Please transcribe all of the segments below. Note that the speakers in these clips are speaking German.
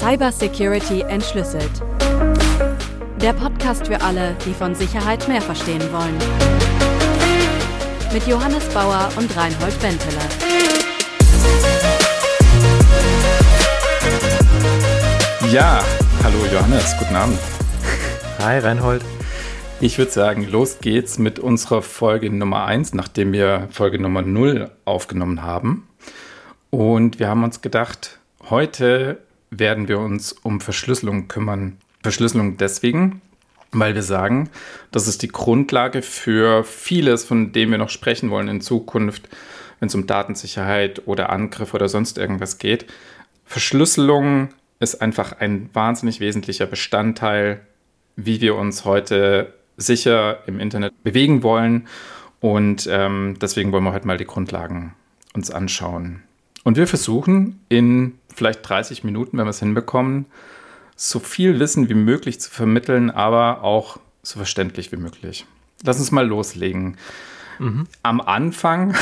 Cybersecurity entschlüsselt. Der Podcast für alle, die von Sicherheit mehr verstehen wollen. Mit Johannes Bauer und Reinhold Benteler. Ja, hallo Johannes, guten Abend. Hi Reinhold. Ich würde sagen, los geht's mit unserer Folge Nummer 1, nachdem wir Folge Nummer 0 aufgenommen haben. Und wir haben uns gedacht, heute werden wir uns um Verschlüsselung kümmern. Verschlüsselung deswegen, weil wir sagen, das ist die Grundlage für vieles, von dem wir noch sprechen wollen in Zukunft, wenn es um Datensicherheit oder Angriff oder sonst irgendwas geht. Verschlüsselung ist einfach ein wahnsinnig wesentlicher Bestandteil, wie wir uns heute sicher im Internet bewegen wollen. Und deswegen wollen wir heute mal die Grundlagen uns anschauen. Und wir versuchen in vielleicht 30 Minuten, wenn wir es hinbekommen, so viel Wissen wie möglich zu vermitteln, aber auch so verständlich wie möglich. Lass uns mal loslegen. Am Anfang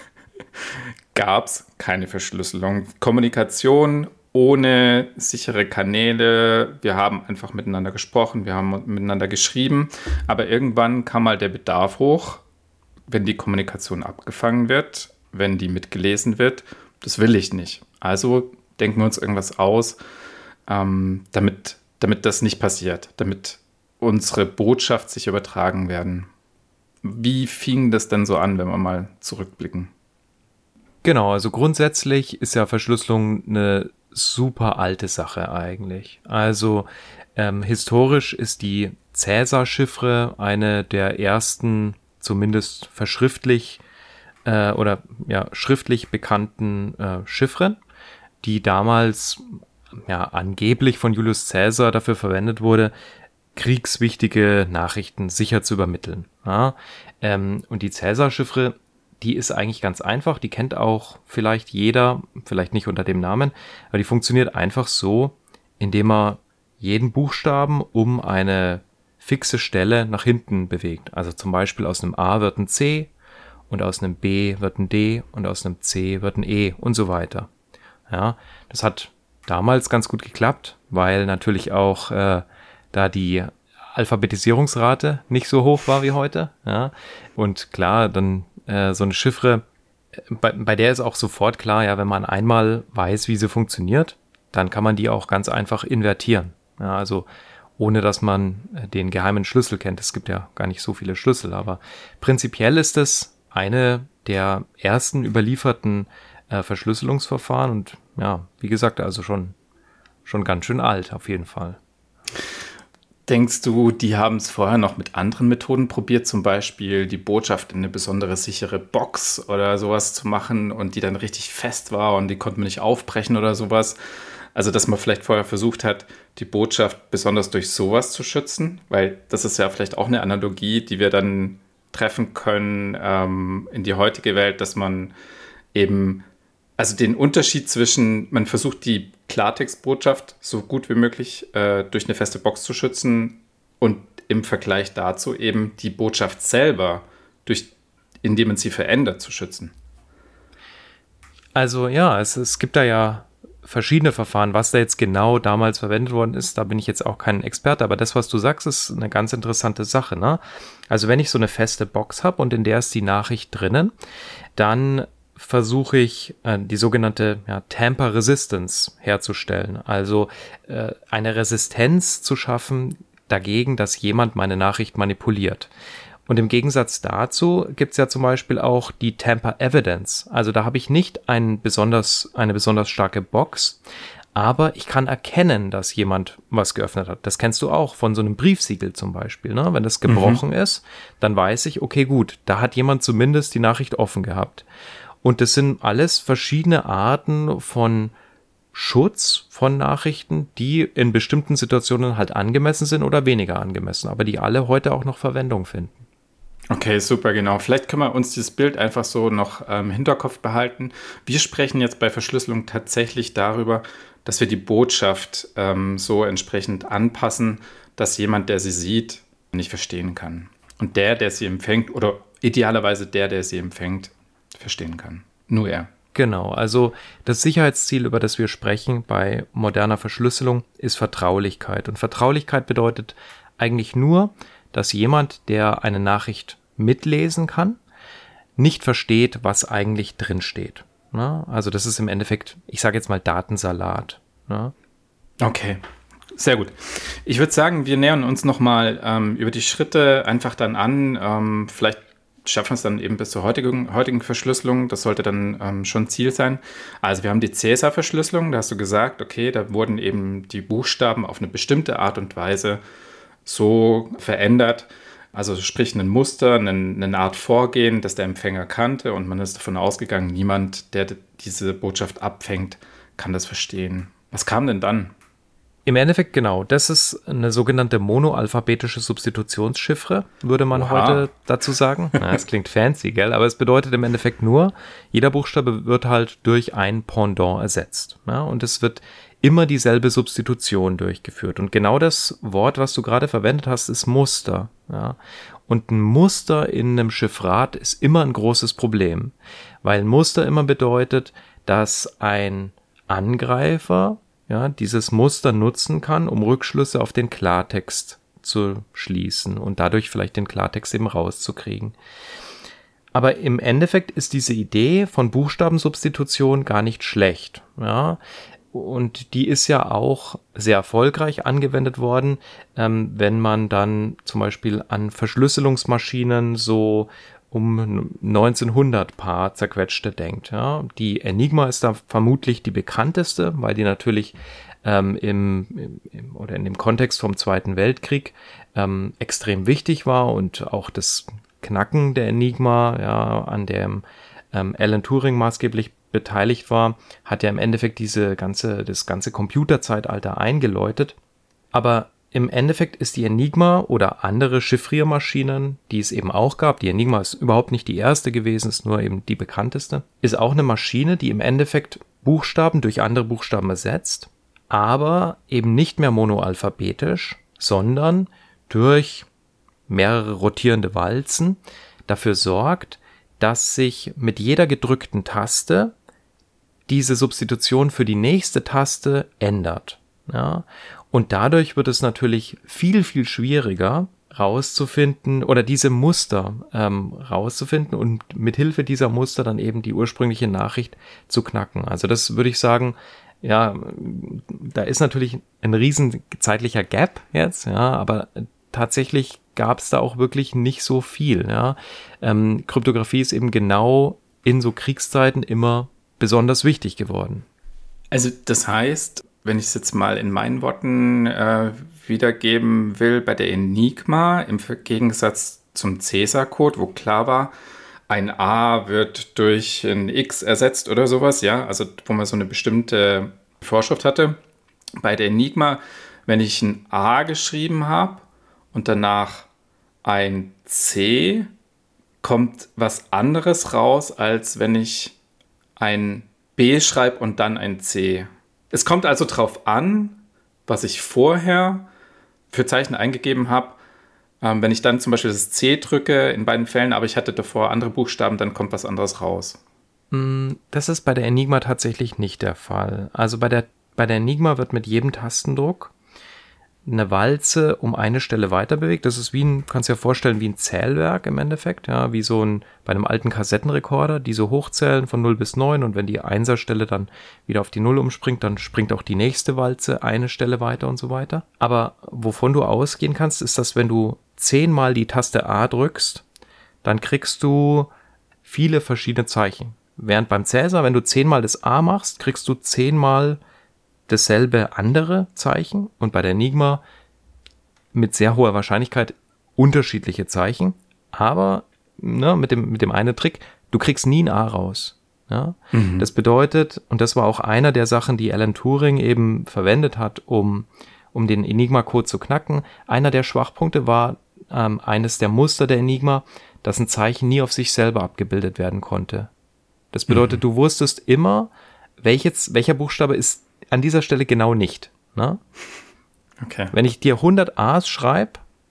gab es keine Verschlüsselung. Kommunikation ohne sichere Kanäle. Wir haben einfach miteinander gesprochen, wir haben miteinander geschrieben. Aber irgendwann kam mal der Bedarf hoch, wenn die Kommunikation abgefangen wird, wenn die mitgelesen wird. Das will ich nicht. Also denken wir uns irgendwas aus, damit das nicht passiert, damit unsere Botschaft sich übertragen werden. Wie fing das denn so an, wenn wir mal zurückblicken? Genau, also grundsätzlich ist ja Verschlüsselung eine super alte Sache eigentlich. Also historisch ist die Cäsar-Chiffre eine der ersten, zumindest verschriftlich schriftlich bekannten Chiffren, die damals angeblich von Julius Caesar dafür verwendet wurde, kriegswichtige Nachrichten sicher zu übermitteln. Ja? Und die Cäsar-Chiffre, die ist eigentlich ganz einfach, die kennt auch vielleicht jeder, vielleicht nicht unter dem Namen, aber die funktioniert einfach so, indem man jeden Buchstaben um eine fixe Stelle nach hinten bewegt. Also zum Beispiel aus einem A wird ein C und aus einem B wird ein D und aus einem C wird ein E und so weiter. Ja, das hat damals ganz gut geklappt, weil natürlich auch da die Alphabetisierungsrate nicht so hoch war wie heute. Ja, und klar, dann so eine Chiffre, bei der ist auch sofort klar, ja, wenn man einmal weiß, wie sie funktioniert, dann kann man die auch ganz einfach invertieren. Ja, also ohne dass man den geheimen Schlüssel kennt. Es gibt ja gar nicht so viele Schlüssel, aber prinzipiell ist es eine der ersten überlieferten Verschlüsselungsverfahren und ja, wie gesagt, also schon ganz schön alt auf jeden Fall. Denkst du, die haben es vorher noch mit anderen Methoden probiert, zum Beispiel die Botschaft in eine besondere sichere Box oder sowas zu machen und die dann richtig fest war und die konnte man nicht aufbrechen oder sowas? Also, dass man vielleicht vorher versucht hat, die Botschaft besonders durch sowas zu schützen, weil das ist ja vielleicht auch eine Analogie, die wir dann treffen können in die heutige Welt, dass man eben, also den Unterschied zwischen, man versucht die Klartextbotschaft so gut wie möglich durch eine feste Box zu schützen und im Vergleich dazu eben die Botschaft selber, indem man sie verändert, zu schützen. Also ja, es gibt da ja verschiedene Verfahren, was da jetzt genau damals verwendet worden ist, da bin ich jetzt auch kein Experte, aber das, was du sagst, ist eine ganz interessante Sache, ne? Also wenn ich so eine feste Box habe und in der ist die Nachricht drinnen, dann versuche ich die sogenannte Tamper Resistance herzustellen, also eine Resistenz zu schaffen dagegen, dass jemand meine Nachricht manipuliert. Und im Gegensatz dazu gibt es ja zum Beispiel auch die Tamper Evidence. Also da habe ich nicht eine besonders starke Box, aber ich kann erkennen, dass jemand was geöffnet hat. Das kennst du auch von so einem Briefsiegel zum Beispiel. Ne? Wenn das gebrochen ist, dann weiß ich, okay, gut, da hat jemand zumindest die Nachricht offen gehabt. Und das sind alles verschiedene Arten von Schutz von Nachrichten, die in bestimmten Situationen halt angemessen sind oder weniger angemessen, aber die alle heute auch noch Verwendung finden. Okay, super, genau. Vielleicht können wir uns dieses Bild einfach so noch im Hinterkopf behalten. Wir sprechen jetzt bei Verschlüsselung tatsächlich darüber, dass wir die Botschaft so entsprechend anpassen, dass jemand, der sie sieht, nicht verstehen kann. Und der sie empfängt, oder idealerweise der sie empfängt, verstehen kann. Nur er. Genau, also das Sicherheitsziel, über das wir sprechen bei moderner Verschlüsselung, ist Vertraulichkeit. Und Vertraulichkeit bedeutet eigentlich nur, dass jemand, der eine Nachricht mitlesen kann, nicht versteht, was eigentlich drin steht. Ne? Also das ist im Endeffekt, ich sage jetzt mal Datensalat. Ne? Okay, sehr gut. Ich würde sagen, wir nähern uns nochmal über die Schritte einfach dann an. Vielleicht schaffen wir es dann eben bis zur heutigen Verschlüsselung. Das sollte dann schon Ziel sein. Also wir haben die Caesar-Verschlüsselung. Da hast du gesagt, okay, da wurden eben die Buchstaben auf eine bestimmte Art und Weise so verändert. Also sprich ein Muster, eine Art Vorgehen, das der Empfänger kannte. Und man ist davon ausgegangen, niemand, der diese Botschaft abfängt, kann das verstehen. Was kam denn dann? Im Endeffekt genau, das ist eine sogenannte monoalphabetische Substitutionschiffre, würde man heute dazu sagen. Das klingt fancy, gell? Aber es bedeutet im Endeffekt nur, jeder Buchstabe wird halt durch ein Pendant ersetzt. Ja? Und es wird immer dieselbe Substitution durchgeführt. Und genau das Wort, was du gerade verwendet hast, ist Muster. Ja? Und ein Muster in einem Chiffrat ist immer ein großes Problem, weil ein Muster immer bedeutet, dass ein Angreifer dieses Muster nutzen kann, um Rückschlüsse auf den Klartext zu schließen und dadurch vielleicht den Klartext eben rauszukriegen. Aber im Endeffekt ist diese Idee von Buchstabensubstitution gar nicht schlecht. Ja? Und die ist ja auch sehr erfolgreich angewendet worden, wenn man dann zum Beispiel an Verschlüsselungsmaschinen so um 1900 paar zerquetschte denkt. Ja. Die Enigma ist da vermutlich die bekannteste, weil die natürlich in dem Kontext vom Zweiten Weltkrieg extrem wichtig war und auch das Knacken der Enigma, an dem Alan Turing maßgeblich beteiligt war, hat ja im Endeffekt das ganze Computerzeitalter eingeläutet. Aber im Endeffekt ist die Enigma oder andere Chiffriermaschinen, die es eben auch gab, die Enigma ist überhaupt nicht die erste gewesen, ist nur eben die bekannteste, ist auch eine Maschine, die im Endeffekt Buchstaben durch andere Buchstaben ersetzt, aber eben nicht mehr monoalphabetisch, sondern durch mehrere rotierende Walzen dafür sorgt, dass sich mit jeder gedrückten Taste diese Substitution für die nächste Taste ändert. Ja? Und dadurch wird es natürlich viel, viel schwieriger rauszufinden oder diese Muster rauszufinden und mit Hilfe dieser Muster dann eben die ursprüngliche Nachricht zu knacken. Also das würde ich sagen, ja, da ist natürlich ein riesen zeitlicher Gap jetzt, ja, aber tatsächlich gab es da auch wirklich nicht so viel. Ja. Kryptographie ist eben genau in so Kriegszeiten immer besonders wichtig geworden. Also das heißt, wenn ich es jetzt mal in meinen Worten wiedergeben will, bei der Enigma im Gegensatz zum Caesar-Code, wo klar war, ein A wird durch ein X ersetzt oder sowas, ja, also wo man so eine bestimmte Vorschrift hatte. Bei der Enigma, wenn ich ein A geschrieben habe und danach ein C, kommt was anderes raus, als wenn ich ein B schreibe und dann ein C. Es kommt also drauf an, was ich vorher für Zeichen eingegeben habe. Wenn ich dann zum Beispiel das C drücke, in beiden Fällen, aber ich hatte davor andere Buchstaben, dann kommt was anderes raus. Das ist bei der Enigma tatsächlich nicht der Fall. Also bei der Enigma wird mit jedem Tastendruck eine Walze um eine Stelle weiter bewegt. Das ist kannst du dir vorstellen, wie ein Zählwerk im Endeffekt, ja, wie bei einem alten Kassettenrekorder, die so hochzählen von 0 bis 9 und wenn die Einserstelle dann wieder auf die 0 umspringt, dann springt auch die nächste Walze eine Stelle weiter und so weiter. Aber wovon du ausgehen kannst, ist, dass wenn du 10-mal die Taste A drückst, dann kriegst du viele verschiedene Zeichen. Während beim Caesar, wenn du 10-mal das A machst, kriegst du 10-mal dasselbe andere Zeichen und bei der Enigma mit sehr hoher Wahrscheinlichkeit unterschiedliche Zeichen, aber mit dem einen Trick, du kriegst nie ein A raus. Ja? Mhm. Das bedeutet, und das war auch einer der Sachen, die Alan Turing eben verwendet hat, um den Enigma-Code zu knacken, einer der Schwachpunkte war eines der Muster der Enigma, dass ein Zeichen nie auf sich selber abgebildet werden konnte. Das bedeutet, du wusstest immer, welcher Buchstabe ist an dieser Stelle genau nicht. Ne? Okay. Wenn ich dir 100 A's schreibe,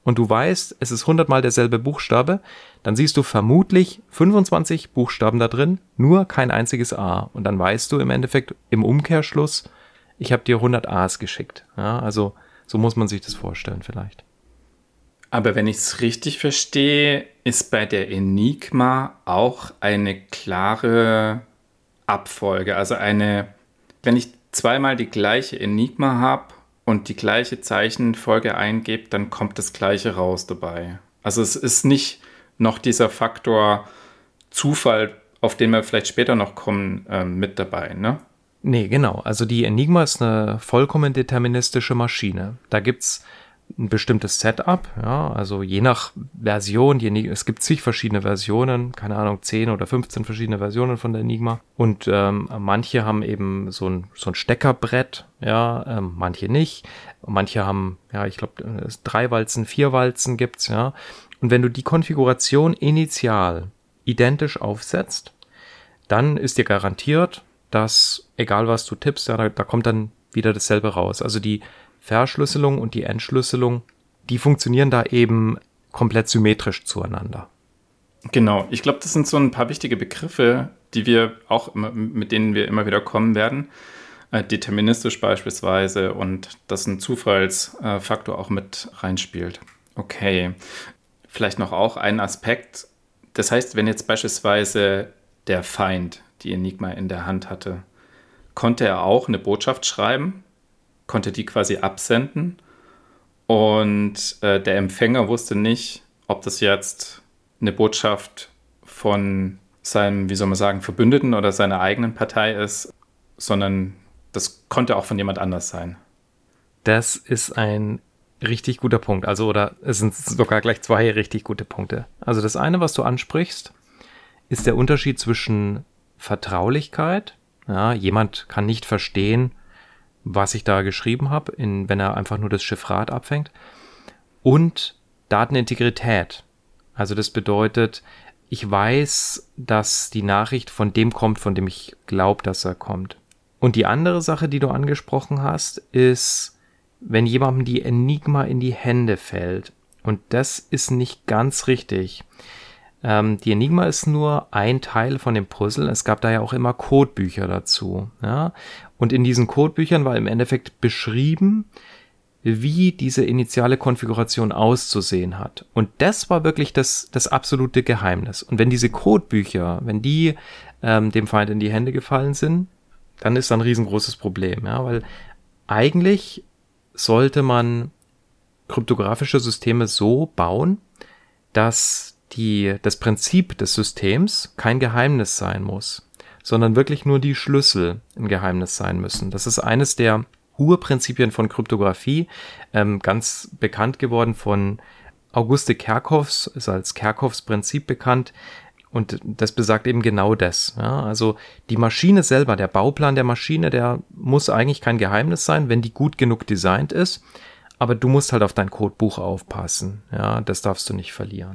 und du weißt, es ist 100 Mal derselbe Buchstabe, dann siehst du vermutlich 25 Buchstaben da drin, nur kein einziges A. Und dann weißt du im Endeffekt im Umkehrschluss, ich habe dir 100 A's geschickt. Ja, also so muss man sich das vorstellen vielleicht. Aber wenn ich es richtig verstehe, ist bei der Enigma auch eine klare Abfolge. Also wenn ich zweimal die gleiche Enigma habe und die gleiche Zeichenfolge eingebe, dann kommt das Gleiche raus dabei. Also es ist nicht noch dieser Faktor Zufall, auf den wir vielleicht später noch kommen, mit dabei, ne? Nee, genau. Also die Enigma ist eine vollkommen deterministische Maschine. Da gibt's ein bestimmtes Setup, ja, also je nach Version, es gibt zig verschiedene Versionen, keine Ahnung, 10 oder 15 verschiedene Versionen von der Enigma und manche haben eben so ein Steckerbrett, ja, manche nicht, manche haben, ja, ich glaube, 3 Walzen, 4 Walzen gibt's, ja, und wenn du die Konfiguration initial identisch aufsetzt, dann ist dir garantiert, dass, egal was du tippst, ja, da kommt dann wieder dasselbe raus, also die Verschlüsselung und die Entschlüsselung, die funktionieren da eben komplett symmetrisch zueinander. Genau, ich glaube, das sind so ein paar wichtige Begriffe, die wir auch mit denen wir immer wieder kommen werden. Deterministisch beispielsweise und dass ein Zufallsfaktor auch mit reinspielt. Okay, vielleicht noch auch ein Aspekt. Das heißt, wenn jetzt beispielsweise der Feind die Enigma in der Hand hatte, konnte er auch eine Botschaft schreiben, konnte die quasi absenden und der Empfänger wusste nicht, ob das jetzt eine Botschaft von seinem, wie soll man sagen, Verbündeten oder seiner eigenen Partei ist, sondern das konnte auch von jemand anders sein. Das ist ein richtig guter Punkt. Also, oder es sind sogar gleich 2 richtig gute Punkte. Also das eine, was du ansprichst, ist der Unterschied zwischen Vertraulichkeit. Ja, jemand kann nicht verstehen, was ich da geschrieben habe, wenn er einfach nur das Chiffrat abfängt. Und Datenintegrität. Also das bedeutet, ich weiß, dass die Nachricht von dem kommt, von dem ich glaube, dass er kommt. Und die andere Sache, die du angesprochen hast, ist, wenn jemandem die Enigma in die Hände fällt. Und das ist nicht ganz richtig. Die Enigma ist nur ein Teil von dem Puzzle. Es gab da ja auch immer Codebücher dazu. Ja? Und in diesen Codebüchern war im Endeffekt beschrieben, wie diese initiale Konfiguration auszusehen hat. Und das war wirklich das absolute Geheimnis. Und wenn diese Codebücher, wenn die dem Feind in die Hände gefallen sind, dann ist da ein riesengroßes Problem. Ja? Weil eigentlich sollte man kryptografische Systeme so bauen, dass das Prinzip des Systems kein Geheimnis sein muss, sondern wirklich nur die Schlüssel ein Geheimnis sein müssen. Das ist eines der Urprinzipien von Kryptographie, ganz bekannt geworden von Auguste Kerckhoffs, ist als Kerckhoffs Prinzip bekannt und das besagt eben genau das. Ja, also die Maschine selber, der Bauplan der Maschine, der muss eigentlich kein Geheimnis sein, wenn die gut genug designt ist, aber du musst halt auf dein Codebuch aufpassen. Ja, das darfst du nicht verlieren.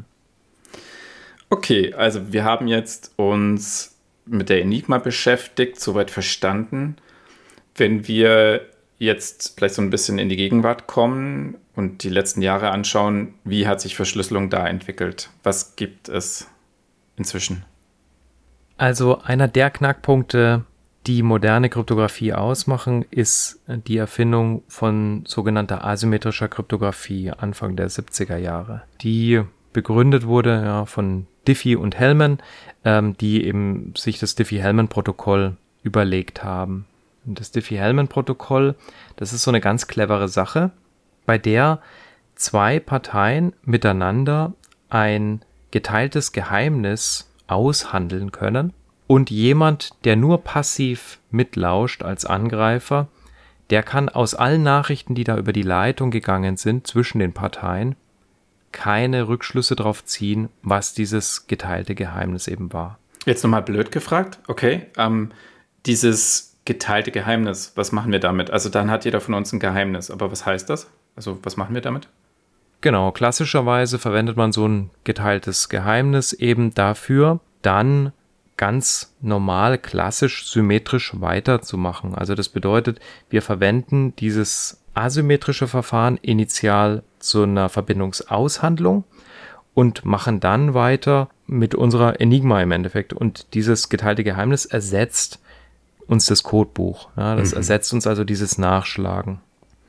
Okay, also wir haben jetzt uns mit der Enigma beschäftigt, soweit verstanden. Wenn wir jetzt vielleicht so ein bisschen in die Gegenwart kommen und die letzten Jahre anschauen, wie hat sich Verschlüsselung da entwickelt? Was gibt es inzwischen? Also einer der Knackpunkte, die moderne Kryptographie ausmachen, ist die Erfindung von sogenannter asymmetrischer Kryptographie Anfang der 70er Jahre. Die begründet wurde ja von Diffie und Hellman, die eben sich das Diffie-Hellman-Protokoll überlegt haben. Und das Diffie-Hellman-Protokoll, das ist so eine ganz clevere Sache, bei der 2 Parteien miteinander ein geteiltes Geheimnis aushandeln können und jemand, der nur passiv mitlauscht als Angreifer, der kann aus allen Nachrichten, die da über die Leitung gegangen sind zwischen den Parteien, keine Rückschlüsse darauf ziehen, was dieses geteilte Geheimnis eben war. Jetzt nochmal blöd gefragt, okay, dieses geteilte Geheimnis, was machen wir damit? Also dann hat jeder von uns ein Geheimnis, aber was heißt das? Also was machen wir damit? Genau, klassischerweise verwendet man so ein geteiltes Geheimnis eben dafür, dann ganz normal, klassisch, symmetrisch weiterzumachen. Also das bedeutet, wir verwenden dieses asymmetrische Verfahren initial so einer Verbindungsaushandlung und machen dann weiter mit unserer Enigma im Endeffekt. Und dieses geteilte Geheimnis ersetzt uns das Codebuch. Ja, das ersetzt uns also dieses Nachschlagen.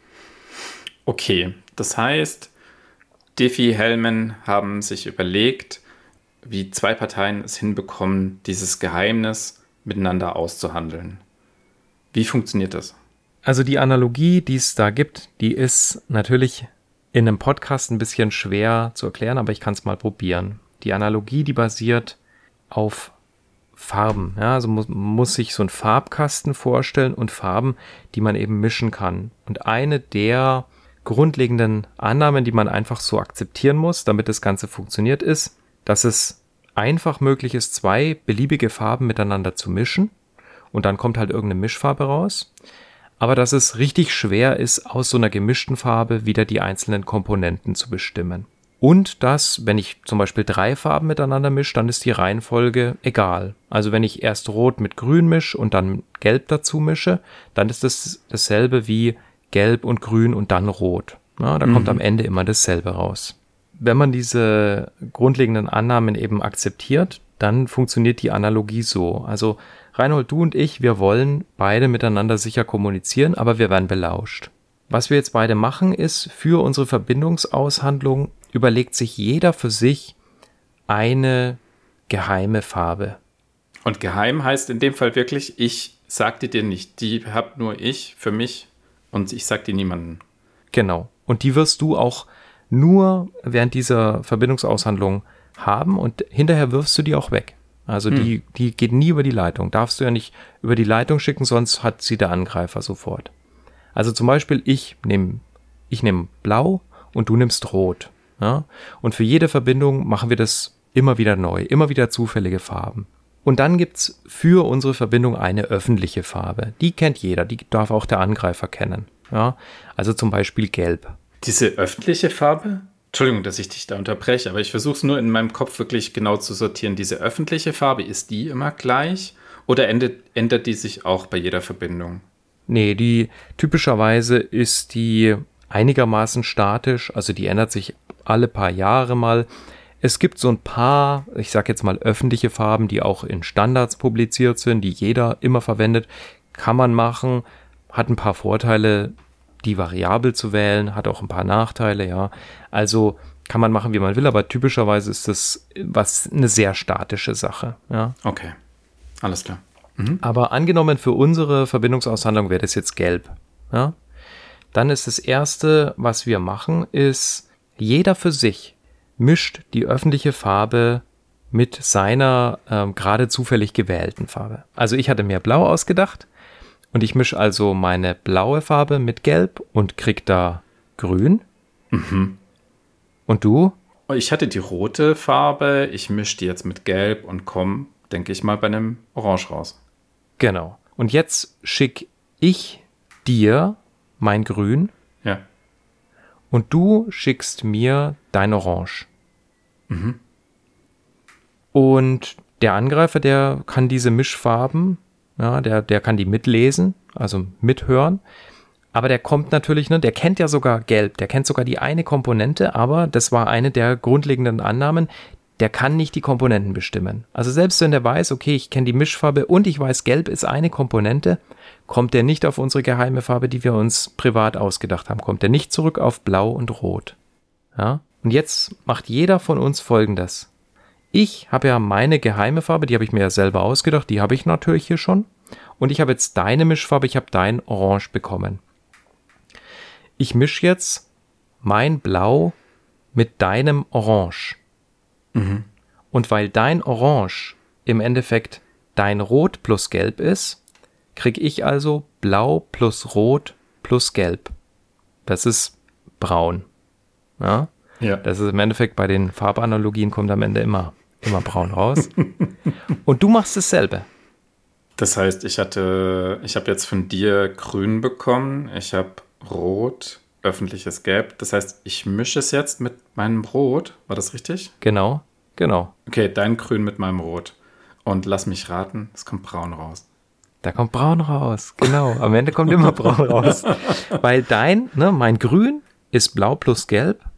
Okay, das heißt, Diffie-Hellman haben sich überlegt, wie zwei Parteien es hinbekommen, dieses Geheimnis miteinander auszuhandeln. Wie funktioniert das? Also die Analogie, die es da gibt, die ist natürlich in einem Podcast ein bisschen schwer zu erklären, aber ich kann es mal probieren. Die Analogie, die basiert auf Farben. Ja, also muss sich so ein Farbkasten vorstellen und Farben, die man eben mischen kann. Und eine der grundlegenden Annahmen, die man einfach so akzeptieren muss, damit das Ganze funktioniert, ist, dass es einfach möglich ist, zwei beliebige Farben miteinander zu mischen und dann kommt halt irgendeine Mischfarbe raus. Aber dass es richtig schwer ist, aus so einer gemischten Farbe wieder die einzelnen Komponenten zu bestimmen. Und dass, wenn ich zum Beispiel 3 Farben miteinander mische, dann ist die Reihenfolge egal. Also wenn ich erst Rot mit Grün mische und dann Gelb dazu mische, dann ist das dasselbe wie Gelb und Grün und dann Rot. Ja, da kommt am Ende immer dasselbe raus. Wenn man diese grundlegenden Annahmen eben akzeptiert, dann funktioniert die Analogie so. Also Reinhold, du und ich, wir wollen beide miteinander sicher kommunizieren, aber wir werden belauscht. Was wir jetzt beide machen, ist, für unsere Verbindungsaushandlung überlegt sich jeder für sich eine geheime Farbe. Und geheim heißt in dem Fall wirklich, ich sag die dir nicht. Die hab nur ich für mich und ich sag die niemandem. Genau. Und die wirst du auch nur während dieser Verbindungsaushandlung haben und hinterher wirfst du die auch weg. Also die geht nie über die Leitung. Darfst du ja nicht über die Leitung schicken, sonst hat sie der Angreifer sofort. Also zum Beispiel ich nehm Blau und du nimmst Rot. Ja? Und für jede Verbindung machen wir das immer wieder neu, immer wieder zufällige Farben. Und dann gibt's für unsere Verbindung eine öffentliche Farbe. Die kennt jeder, die darf auch der Angreifer kennen. Ja? Also zum Beispiel Gelb. Diese öffentliche Farbe? Entschuldigung, dass ich dich da unterbreche, aber ich versuche es nur in meinem Kopf wirklich genau zu sortieren. Diese öffentliche Farbe, ist die immer gleich oder ändert die sich auch bei jeder Verbindung? Nee, typischerweise ist die einigermaßen statisch, also die ändert sich alle paar Jahre mal. Es gibt so ein paar, ich sag jetzt mal öffentliche Farben, die auch in Standards publiziert sind, die jeder immer verwendet. Kann man machen, hat ein paar Vorteile, die variabel zu wählen, hat auch ein paar Nachteile, ja. Also kann man machen, wie man will, aber typischerweise ist das eine sehr statische Sache, ja. Okay, alles klar. Aber angenommen für unsere Verbindungsaushandlung wäre das jetzt Gelb, ja. Dann ist das Erste, was wir machen, ist, jeder für sich mischt die öffentliche Farbe mit seiner gerade zufällig gewählten Farbe. Also ich hatte mir Blau ausgedacht. Und ich mische also meine blaue Farbe mit Gelb und krieg da Grün. Und du? Ich hatte die rote Farbe, ich mische die jetzt mit Gelb und komme, denke ich mal, bei einem Orange raus. Genau. Und jetzt schicke ich dir mein Grün. Ja. Und du schickst mir dein Orange. Und der Angreifer, der kann diese Mischfarben, ja, der kann die mitlesen, also mithören. Aber der kommt natürlich, der kennt ja sogar Gelb, der kennt sogar die eine Komponente, aber das war eine der grundlegenden Annahmen, der kann nicht die Komponenten bestimmen. Also selbst wenn der weiß, okay, ich kenne die Mischfarbe und ich weiß, Gelb ist eine Komponente, kommt der nicht auf unsere geheime Farbe, die wir uns privat ausgedacht haben, kommt der nicht zurück auf Blau und Rot. Ja? Und jetzt macht jeder von uns Folgendes. Ich habe ja meine geheime Farbe, die habe ich mir ja selber ausgedacht, die habe ich natürlich hier schon. Und ich habe jetzt deine Mischfarbe, ich habe dein Orange bekommen. Ich mische jetzt mein Blau mit deinem Orange. Und weil dein Orange im Endeffekt dein Rot plus Gelb ist, kriege ich also Blau plus Rot plus Gelb. Das ist braun. Ja? Ja. Das ist im Endeffekt bei den Farbanalogien kommt am Ende immer braun raus. Und du machst dasselbe. Das heißt, ich habe jetzt von dir Grün bekommen, ich habe Rot, öffentliches Gelb. Das heißt, ich mische es jetzt mit meinem Rot. War das richtig? Genau. Okay, dein Grün mit meinem Rot. Und lass mich raten, es kommt braun raus. Da kommt braun raus, genau. Am Ende kommt immer braun raus. Weil mein Grün ist Blau plus Gelb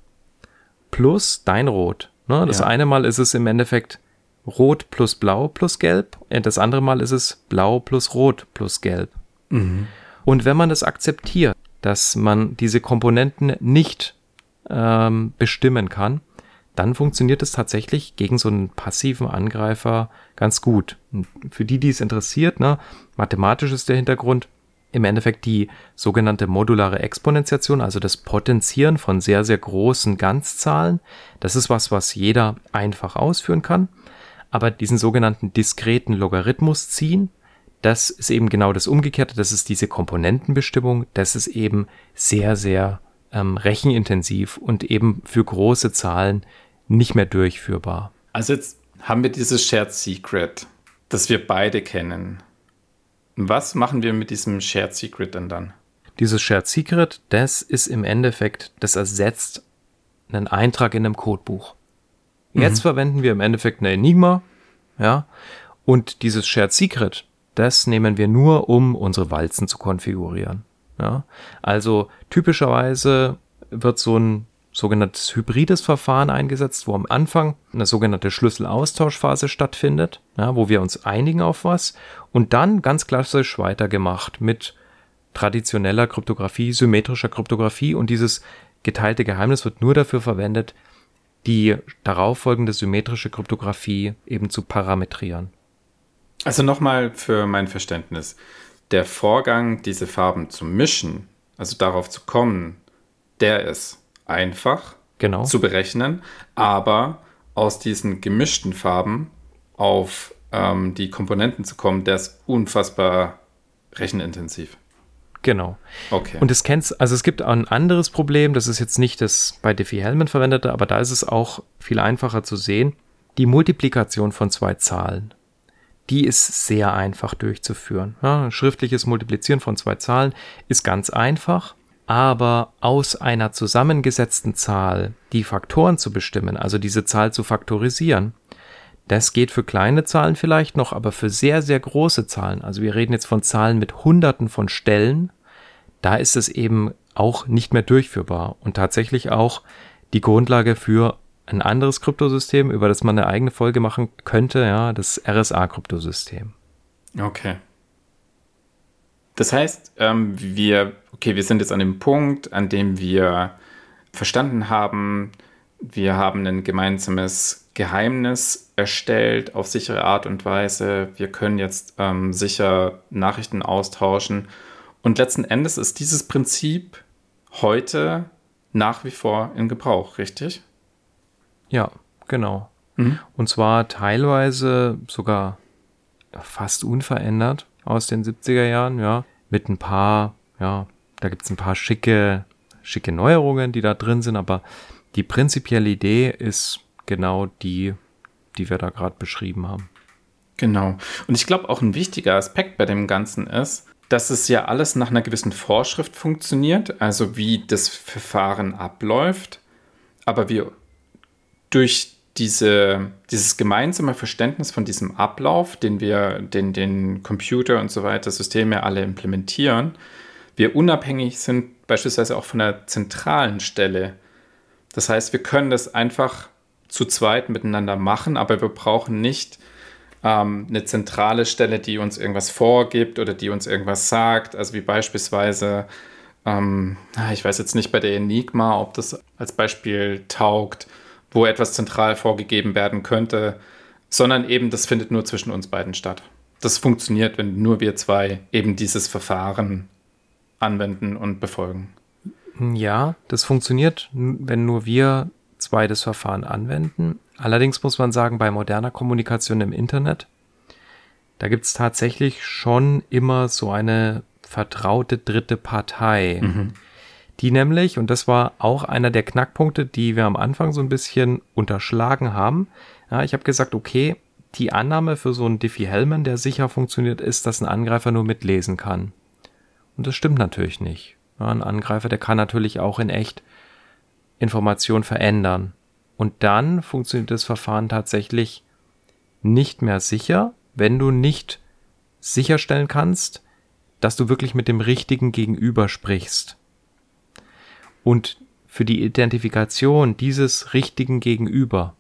plus dein Rot. Ne? Das eine Mal ist es im Endeffekt Rot plus Blau plus Gelb. Das andere Mal ist es Blau plus Rot plus Gelb. Mhm. Und wenn man das akzeptiert, dass man diese Komponenten nicht bestimmen kann, dann funktioniert es tatsächlich gegen so einen passiven Angreifer ganz gut. Und für die es interessiert, ne, mathematisch ist der Hintergrund im Endeffekt die sogenannte modulare Exponentiation, also das Potenzieren von sehr, sehr großen Ganzzahlen. Das ist was jeder einfach ausführen kann. Aber diesen sogenannten diskreten Logarithmus ziehen, das ist eben genau das Umgekehrte. Das ist diese Komponentenbestimmung. Das ist eben sehr, sehr rechenintensiv und eben für große Zahlen nicht mehr durchführbar. Also jetzt haben wir dieses Shared Secret, das wir beide kennen. Was machen wir mit diesem Shared Secret denn dann? Dieses Shared Secret, das ist im Endeffekt, das ersetzt einen Eintrag in einem Codebuch. Jetzt verwenden wir im Endeffekt eine Enigma, ja, und dieses Shared Secret, das nehmen wir nur, um unsere Walzen zu konfigurieren. Ja. Also typischerweise wird so ein sogenanntes hybrides Verfahren eingesetzt, wo am Anfang eine sogenannte Schlüsselaustauschphase stattfindet, ja, wo wir uns einigen auf was und dann ganz klassisch weitergemacht mit traditioneller Kryptographie, symmetrischer Kryptographie und dieses geteilte Geheimnis wird nur dafür verwendet, die darauffolgende symmetrische Kryptographie eben zu parametrieren. Also nochmal für mein Verständnis. Der Vorgang, diese Farben zu mischen, also darauf zu kommen, der ist einfach zu berechnen, aber aus diesen gemischten Farben auf die Komponenten zu kommen, der ist unfassbar rechenintensiv. Genau. Okay. Und es gibt ein anderes Problem, das ist jetzt nicht das bei Diffie-Hellman verwendete, aber da ist es auch viel einfacher zu sehen. Die Multiplikation von zwei Zahlen, die ist sehr einfach durchzuführen. Ja, schriftliches Multiplizieren von zwei Zahlen ist ganz einfach, aber aus einer zusammengesetzten Zahl die Faktoren zu bestimmen, also diese Zahl zu faktorisieren, das geht für kleine Zahlen vielleicht noch, aber für sehr, sehr große Zahlen, also wir reden jetzt von Zahlen mit Hunderten von Stellen, da ist es eben auch nicht mehr durchführbar und tatsächlich auch die Grundlage für ein anderes Kryptosystem, über das man eine eigene Folge machen könnte, ja, das RSA-Kryptosystem. Okay. Das heißt, wir sind jetzt an dem Punkt, an dem wir verstanden haben, wir haben ein gemeinsames Geheimnis erstellt auf sichere Art und Weise. Wir können jetzt sicher Nachrichten austauschen. Und letzten Endes ist dieses Prinzip heute nach wie vor in Gebrauch, richtig? Ja, genau. Und zwar teilweise sogar fast unverändert aus den 70er Jahren, ja, mit ein paar, ja, da gibt es ein paar schicke Neuerungen, die da drin sind, aber die prinzipielle Idee ist genau die wir da gerade beschrieben haben. Genau. Und ich glaube, auch ein wichtiger Aspekt bei dem Ganzen ist, dass es ja alles nach einer gewissen Vorschrift funktioniert, also wie das Verfahren abläuft, aber wir durch dieses gemeinsame Verständnis von diesem Ablauf, den wir den Computer und so weiter, Systeme alle implementieren, wir unabhängig sind beispielsweise auch von der zentralen Stelle. Das heißt, wir können das einfach zu zweit miteinander machen, aber wir brauchen nicht eine zentrale Stelle, die uns irgendwas vorgibt oder die uns irgendwas sagt. Also wie beispielsweise, ich weiß jetzt nicht bei der Enigma, ob das als Beispiel taugt, wo etwas zentral vorgegeben werden könnte, sondern eben, das findet nur zwischen uns beiden statt. Das funktioniert, wenn nur wir zwei eben dieses Verfahren anwenden und befolgen. Ja, das funktioniert, wenn nur wir zwei das Verfahren anwenden. Allerdings muss man sagen, bei moderner Kommunikation im Internet, da gibt es tatsächlich schon immer so eine vertraute dritte Partei, die nämlich, und das war auch einer der Knackpunkte, die wir am Anfang so ein bisschen unterschlagen haben. Ja, ich habe gesagt, okay, die Annahme für so einen Diffie-Hellman, der sicher funktioniert, ist, dass ein Angreifer nur mitlesen kann. Und das stimmt natürlich nicht. Ja, ein Angreifer, der kann natürlich auch in echt Informationen verändern. Und dann funktioniert das Verfahren tatsächlich nicht mehr sicher, wenn du nicht sicherstellen kannst, dass du wirklich mit dem richtigen Gegenüber sprichst. Und für die Identifikation dieses richtigen Gegenüber,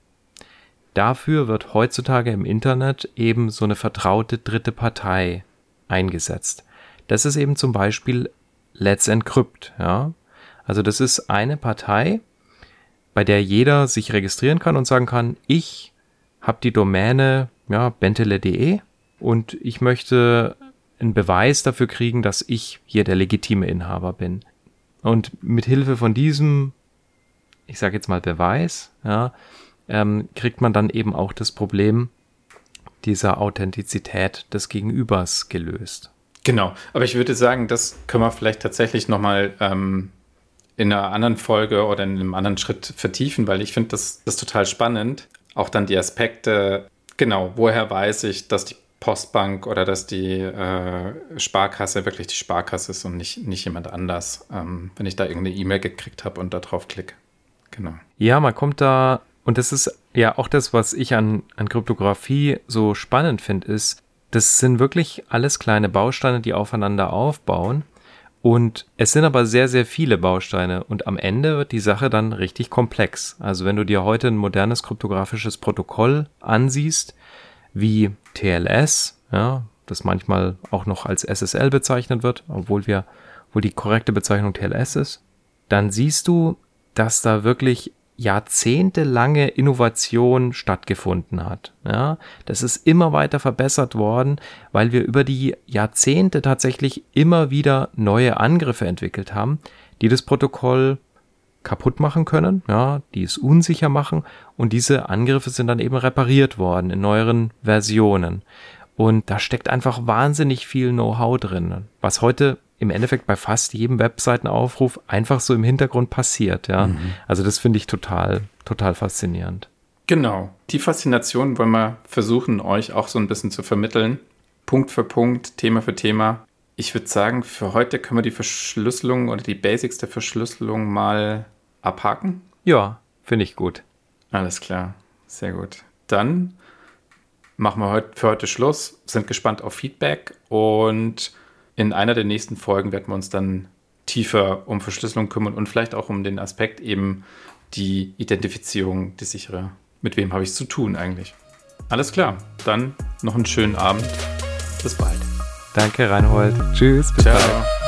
dafür wird heutzutage im Internet eben so eine vertraute dritte Partei eingesetzt. Das ist eben zum Beispiel Let's Encrypt. Ja? Also das ist eine Partei, bei der jeder sich registrieren kann und sagen kann, ich habe die Domäne bentele.de und ich möchte einen Beweis dafür kriegen, dass ich hier der legitime Inhaber bin. Und mit Hilfe von diesem, ich sage jetzt mal Beweis, kriegt man dann eben auch das Problem dieser Authentizität des Gegenübers gelöst. Genau, aber ich würde sagen, das können wir vielleicht tatsächlich nochmal in einer anderen Folge oder in einem anderen Schritt vertiefen, weil ich finde das total spannend. Auch dann die Aspekte, genau, woher weiß ich, dass die Postbank oder dass die Sparkasse wirklich die Sparkasse ist und nicht jemand anders, wenn ich da irgendeine E-Mail gekriegt habe und da drauf klicke. Genau. Ja, man kommt da, und das ist ja auch das, was ich an Kryptographie so spannend finde, ist, das sind wirklich alles kleine Bausteine, die aufeinander aufbauen. Und es sind aber sehr, sehr viele Bausteine. Und am Ende wird die Sache dann richtig komplex. Also wenn du dir heute ein modernes kryptografisches Protokoll ansiehst, wie TLS, das manchmal auch noch als SSL bezeichnet wird, obwohl die korrekte Bezeichnung TLS ist, dann siehst du, dass da wirklich jahrzehntelange Innovation stattgefunden hat. Ja, das ist immer weiter verbessert worden, weil wir über die Jahrzehnte tatsächlich immer wieder neue Angriffe entwickelt haben, die das Protokoll kaputt machen können, die es unsicher machen, und diese Angriffe sind dann eben repariert worden in neueren Versionen. Und da steckt einfach wahnsinnig viel Know-how drin, was heute im Endeffekt bei fast jedem Webseitenaufruf einfach so im Hintergrund passiert, Also das finde ich total, total faszinierend. Genau. Die Faszination wollen wir versuchen, euch auch so ein bisschen zu vermitteln. Punkt für Punkt, Thema für Thema. Ich würde sagen, für heute können wir die Verschlüsselung oder die Basics der Verschlüsselung mal abhaken. Ja, finde ich gut. Alles klar. Sehr gut. Dann machen wir für heute Schluss, sind gespannt auf Feedback und in einer der nächsten Folgen werden wir uns dann tiefer um Verschlüsselung kümmern und vielleicht auch um den Aspekt eben die Identifizierung, die sichere. Mit wem habe ich es zu tun eigentlich? Alles klar, dann noch einen schönen Abend. Bis bald. Danke, Reinhold. Tschüss, bis Ciao. bald.